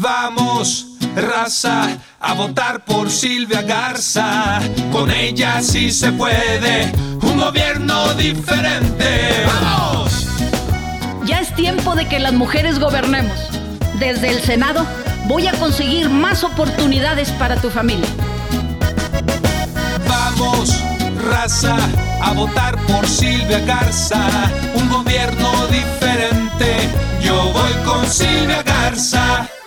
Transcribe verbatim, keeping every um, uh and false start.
Vamos, raza, a votar por Silvia Garza. Con ella sí se puede, un gobierno diferente. ¡Vamos! Ya es tiempo de que las mujeres gobernemos. Desde el Senado voy a conseguir más oportunidades para tu familia. Vamos, raza, a votar por Silvia Garza. Un gobierno diferente. Yo voy con Silvia Garza.